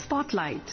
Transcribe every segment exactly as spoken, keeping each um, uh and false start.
Spotlight.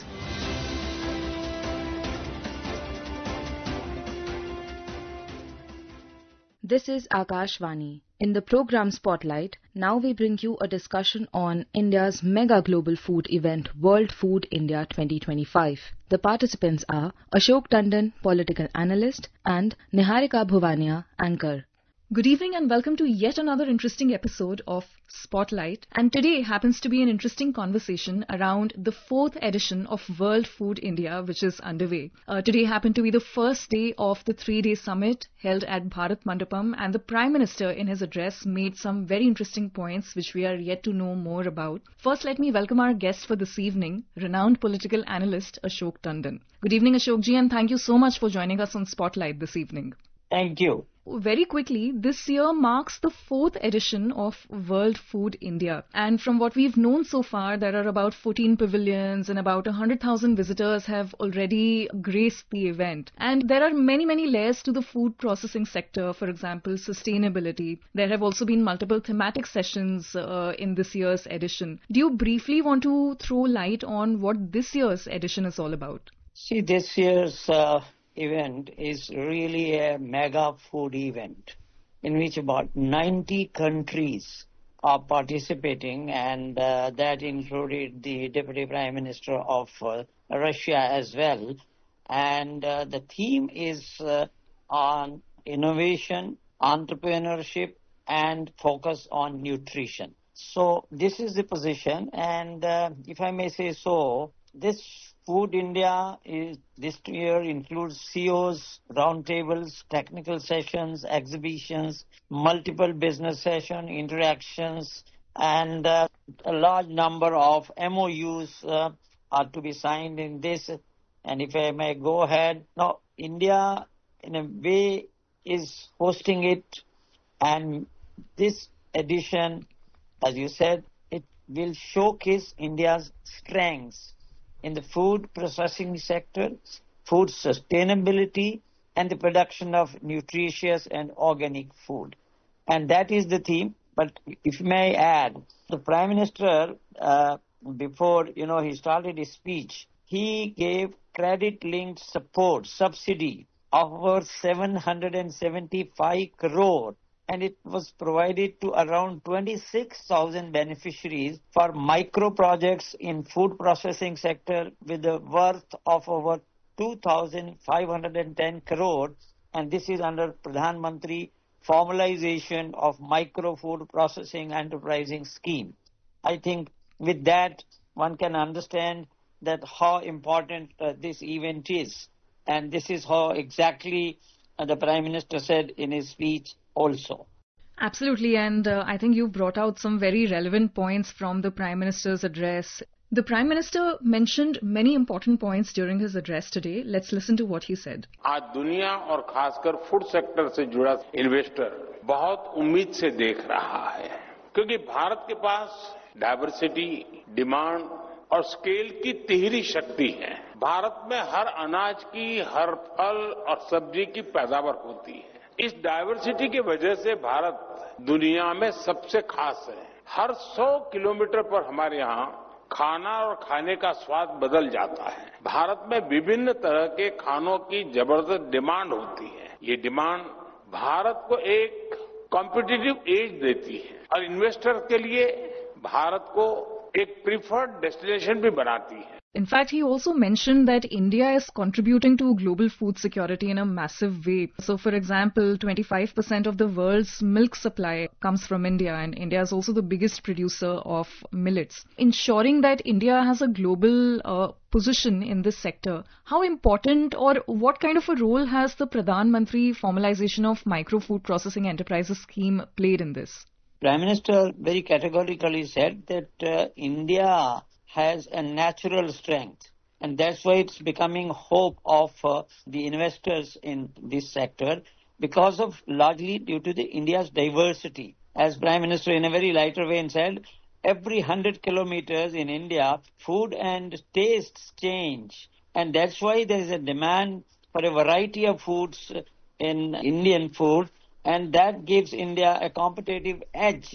This is Akashvani. In the program Spotlight, now we bring you a discussion on India's mega global food event World Food India twenty twenty-five. The participants are Ashok Tandon, political analyst, and Niharika Bhuvania, anchor. Good evening and welcome to yet another interesting episode of Spotlight. And today happens to be an interesting conversation around the fourth edition of World Food India, which is underway. Uh, today happened to be the first day of the three-day summit held at Bharat Mandapam, and the Prime Minister in his address made some very interesting points which we are yet to know more about. First, let me welcome our guest for this evening, renowned political analyst Ashok Tandon. Good evening, Ashokji, and thank you so much for joining us on Spotlight this evening. Thank you. Very quickly, this year marks the fourth edition of World Food India. And from what we've known so far, there are about fourteen pavilions and about one hundred thousand visitors have already graced the event. And there are many, many layers to the food processing sector, for example, sustainability. There have also been multiple thematic sessions uh, in this year's edition. Do you briefly want to throw light on what this year's edition is all about? See, this year's uh, event is really a mega food event in which about ninety countries are participating, and uh, that included the Deputy Prime Minister of uh, Russia as well. And uh, the theme is uh, on innovation, entrepreneurship, and focus on nutrition. So this is the position, and uh, if I may say so, this Food India is, this year includes C E Os, roundtables, technical sessions, exhibitions, multiple business session interactions, and uh, a large number of M O Us uh, are to be signed in this. And if I may go ahead, now India in a way is hosting it, and this edition, as you said, it will showcase India's strengths in the food processing sector, food sustainability, and the production of nutritious and organic food. And that is the theme. But if you may add, the Prime Minister, uh, before you know he started his speech, he gave credit-linked support, subsidy of over seven hundred seventy-five crore, and it was provided to around twenty-six thousand beneficiaries for micro projects in food processing sector with a worth of over two thousand five hundred ten crore, and this is under Pradhan Mantri formalization of micro food processing enterprising scheme. I think with that one can understand that how important uh, this event is, and this is how exactly uh, the Prime Minister said in his speech also. Absolutely, and uh, I think you brought out some very relevant points from the Prime Minister's address. The Prime Minister mentioned many important points during his address today. Let's listen to what he said. आज दुनिया और खासकर food sector से जुड़ा investor बहुत उम्मीद से देख रहा है, क्योंकि भारत के पास डाइवर्सिटी, डिमांड और स्केल की तिहरी शक्ति है। भारत में हर अनाज की, हर फल और सब्जी की पैदावार होती है। इस डाइवर्सिटी की वजह से भारत दुनिया में सबसे खास है। हर सौ किलोमीटर पर हमारे यहाँ खाना और खाने का स्वाद बदल जाता है। भारत में विभिन्न तरह के खानों की जबरदस्त डिमांड होती है। ये डिमांड भारत को एक कॉम्पिटिटिव एज देती है और इन्वेस्टर के लिए भारत को एक प्रीफर्ड डेस्टिनेशन भी बनाती है। In fact, he also mentioned that India is contributing to global food security in a massive way. So, for example, twenty-five percent of the world's milk supply comes from India, and India is also the biggest producer of millets. Ensuring that India has a global uh, position in this sector, how important or what kind of a role has the Pradhan Mantri formalization of micro food processing enterprises scheme played in this? Prime Minister very categorically said that uh, India has a natural strength, and that's why it's becoming hope of uh, the investors in this sector, because of largely due to the India's diversity. As Prime Minister in a very lighter way said, every one hundred kilometers in India, food and tastes change, and that's why there is a demand for a variety of foods in Indian food, and that gives India a competitive edge.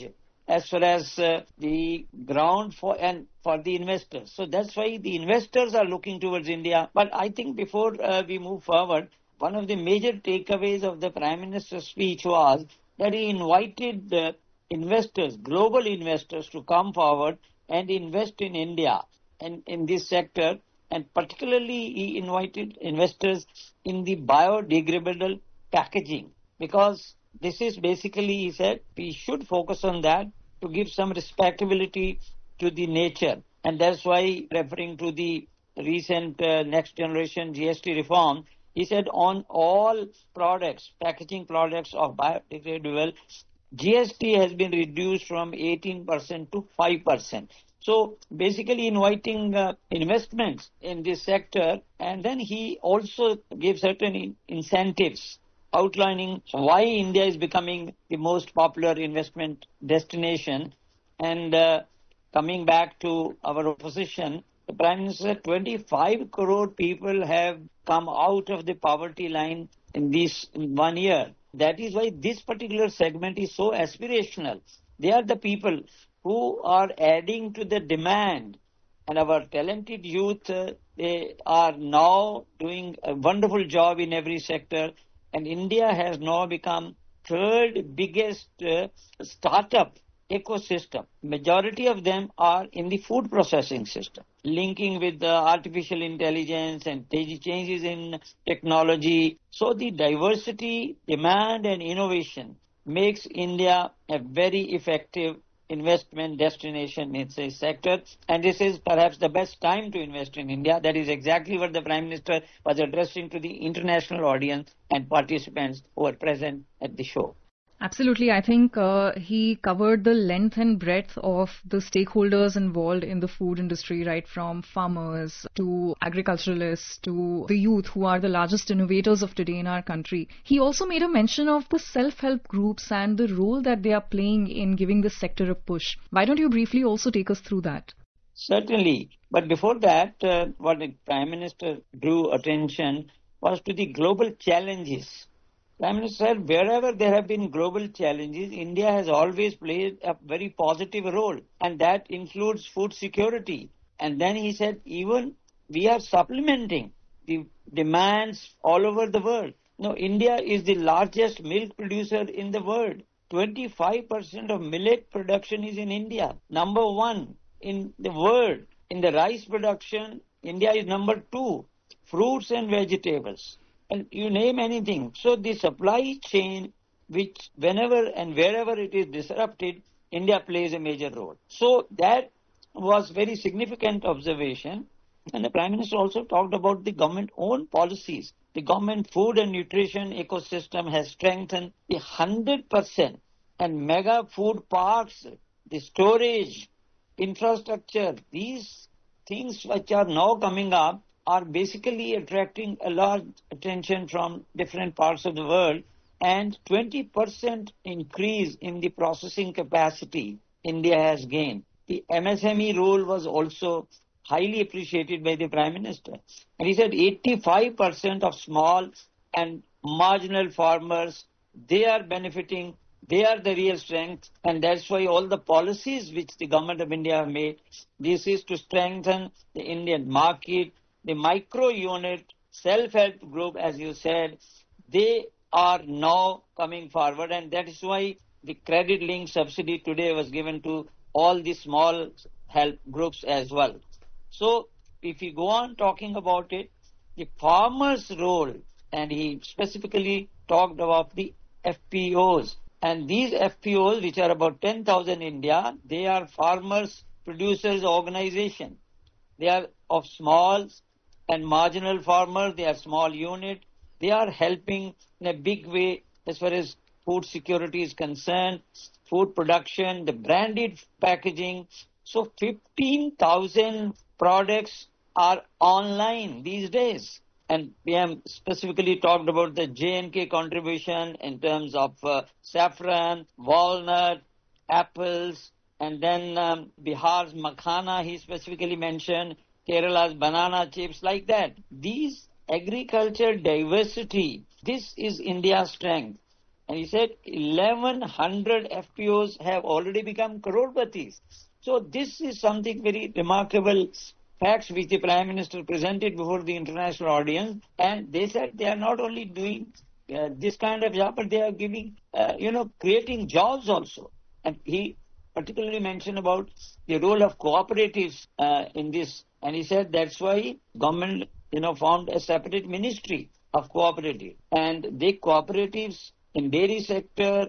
as far as uh, the ground for and for the investors. So that's why the investors are looking towards India. But I think before uh, we move forward, one of the major takeaways of the Prime Minister's speech was that he invited uh, investors, global investors, to come forward and invest in India and in this sector. And particularly, he invited investors in the biodegradable packaging, because this is basically, he said, we should focus on that to give some respectability to the nature. And that's why, referring to the recent uh, next generation G S T reform, he said on all products, packaging products of biodegradable, G S T has been reduced from eighteen percent to five percent. So basically inviting uh, investments in this sector, and then he also gave certain in- incentives outlining why India is becoming the most popular investment destination. And uh, coming back to our opposition, the Prime Minister said twenty-five crore people have come out of the poverty line in this in one year. That is why this particular segment is so aspirational. They are the people who are adding to the demand. And our talented youth, uh, they are now doing a wonderful job in every sector. And India has now become third biggest uh, startup ecosystem. Majority of them are in the food processing system, linking with the artificial intelligence and changes in technology. So the diversity, demand and innovation makes India a very effective investment destination in this sector, and this is perhaps the best time to invest in India. That is exactly what the Prime Minister was addressing to the international audience and participants who were present at the show. Absolutely. I think uh, he covered the length and breadth of the stakeholders involved in the food industry, right from farmers to agriculturalists to the youth, who are the largest innovators of today in our country. He also made a mention of the self-help groups and the role that they are playing in giving this sector a push. Why don't you briefly also take us through that? Certainly. But before that, uh, what the Prime Minister drew attention was to the global challenges. Prime Minister said, wherever there have been global challenges, India has always played a very positive role, and that includes food security. And then he said, even we are supplementing the demands all over the world. Now, India is the largest milk producer in the world. twenty-five percent of millet production is in India. Number one in the world. In the rice production, India is number two. Fruits and vegetables. And you name anything. So the supply chain, which whenever and wherever it is disrupted, India plays a major role. So that was very significant observation. And the Prime Minister also talked about the government-owned policies. The government food and nutrition ecosystem has strengthened the one hundred percent. And mega food parks, the storage, infrastructure, these things which are now coming up, are basically attracting a large attention from different parts of the world, and twenty percent increase in the processing capacity India has gained. The M S M E role was also highly appreciated by the Prime Minister. And he said eighty-five percent of small and marginal farmers, they are benefiting, they are the real strength, and that's why all the policies which the government of India have made, this is to strengthen the Indian market. The micro unit, self-help group, as you said, they are now coming forward, and that is why the credit link subsidy today was given to all the small help groups as well. So if you go on talking about it, the farmer's role, and he specifically talked about the F P Os, and these F P Os, which are about ten thousand in India, they are farmers producers organization. They are of small and marginal farmers, they are small unit. They are helping in a big way as far as food security is concerned, food production, the branded packaging. So fifteen thousand products are online these days. And we have specifically talked about the J and K contribution in terms of uh, saffron, walnut, apples, and then um, Bihar's makhana he specifically mentioned, Kerala's banana chips, like that. These agriculture diversity, this is India's strength. And he said eleven hundred F P Os have already become crorepati's. So this is something very remarkable facts which the Prime Minister presented before the international audience. And they said they are not only doing uh, this kind of job, but they are giving, uh, you know, creating jobs also. And he particularly mentioned about the role of cooperatives uh, in this. And he said that's why government, you know, formed a separate ministry of cooperative. And the cooperatives in dairy sector,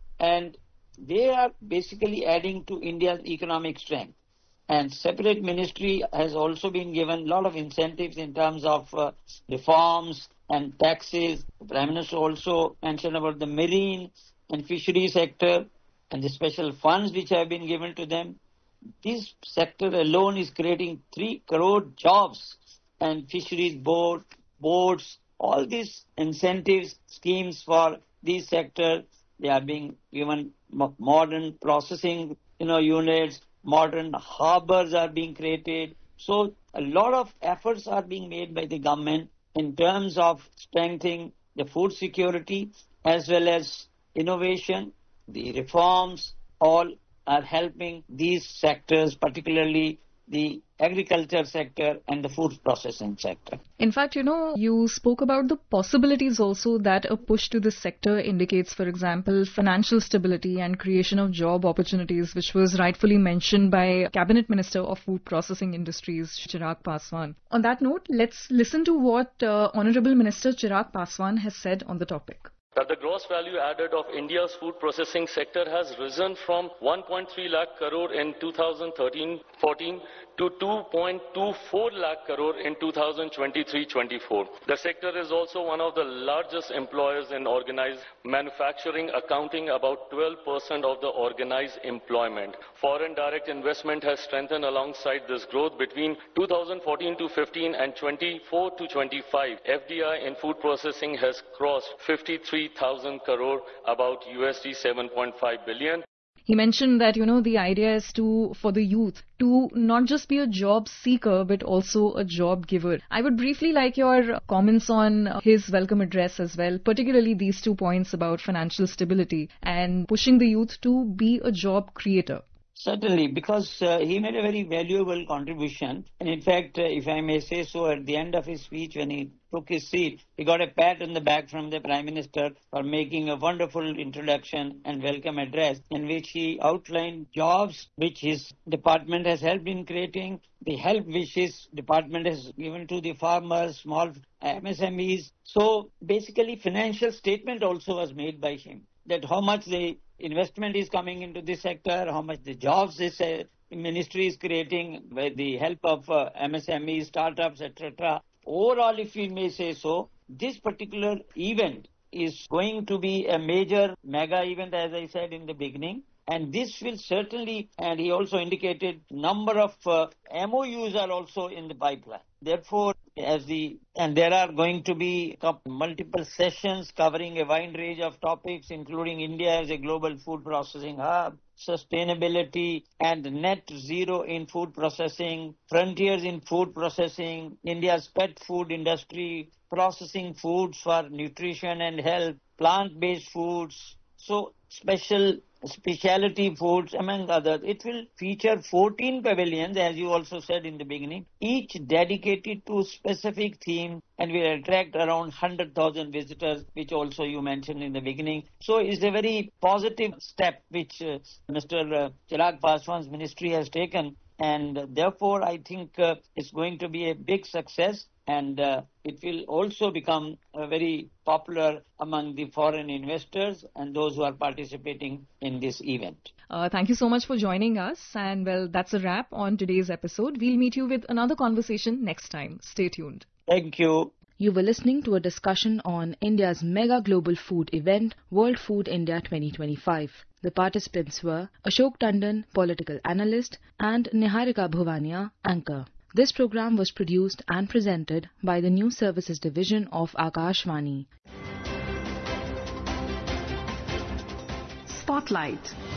and they are basically adding to India's economic strength. And separate ministry has also been given a lot of incentives in terms of uh, reforms and taxes. The Prime Minister also mentioned about the marine and fishery sector and the special funds which have been given to them. This sector alone is creating three crore jobs, and fisheries board, boards, all these incentives, schemes for these sectors, they are being given modern processing, you know, units, modern harbors are being created. So a lot of efforts are being made by the government in terms of strengthening the food security as well as innovation. The reforms all are helping these sectors, particularly the agriculture sector and the food processing sector. In fact, you know, you spoke about the possibilities also that a push to this sector indicates, for example, financial stability and creation of job opportunities, which was rightfully mentioned by Cabinet Minister of Food Processing Industries, Chirag Paswan. On that note, let's listen to what uh, Honorable Minister Chirag Paswan has said on the topic. That the gross value added of India's food processing sector has risen from one point three lakh crore in two thousand thirteen fourteen to two point two four lakh crore in two thousand twenty-three twenty-four. The sector is also one of the largest employers in organized manufacturing, accounting about twelve percent of the organized employment. Foreign direct investment has strengthened alongside this growth between two thousand fourteen to fifteen and twenty-four to twenty-five. F D I in food processing has crossed fifty-three thousand crore, about U S D seven point five billion. He mentioned that, you know, the idea is to, for the youth, to not just be a job seeker, but also a job giver. I would briefly like your comments on his welcome address as well, particularly these two points about financial stability and pushing the youth to be a job creator. Certainly, because uh, he made a very valuable contribution. And in fact, uh, if I may say so, at the end of his speech, when he took his seat, he got a pat on the back from the Prime Minister for making a wonderful introduction and welcome address in which he outlined jobs which his department has helped in creating, the help which his department has given to the farmers, small M S M Es. So basically, financial statement also was made by him, that how much the investment is coming into this sector, how much the jobs this uh, ministry is creating with the help of uh, M S M Es, startups, et cetera. Overall, if we may say so, this particular event is going to be a major mega event, as I said in the beginning. And this will certainly, and he also indicated, number of uh, M O Us are also in the pipeline. Therefore, as the and there are going to be multiple sessions covering a wide range of topics, including India as a global food processing hub, sustainability and net zero in food processing, frontiers in food processing, India's pet food industry, processing foods for nutrition and health, plant-based foods, so special specialty foods, among others. It will feature fourteen pavilions, as you also said in the beginning, each dedicated to a specific theme, and will attract around one hundred thousand visitors, which also you mentioned in the beginning. So it's a very positive step which uh, Mister Uh, Chirag Paswan's ministry has taken, and uh, therefore I think uh, it's going to be a big success. And uh, it will also become uh, very popular among the foreign investors and those who are participating in this event. Uh, thank you so much for joining us. And well, that's a wrap on today's episode. We'll meet you with another conversation next time. Stay tuned. Thank you. You were listening to a discussion on India's mega global food event, World Food India twenty twenty-five. The participants were Ashok Tandon, political analyst, and Niharika Bhuvania, anchor. This program was produced and presented by the News Services Division of Akashvani. Spotlight.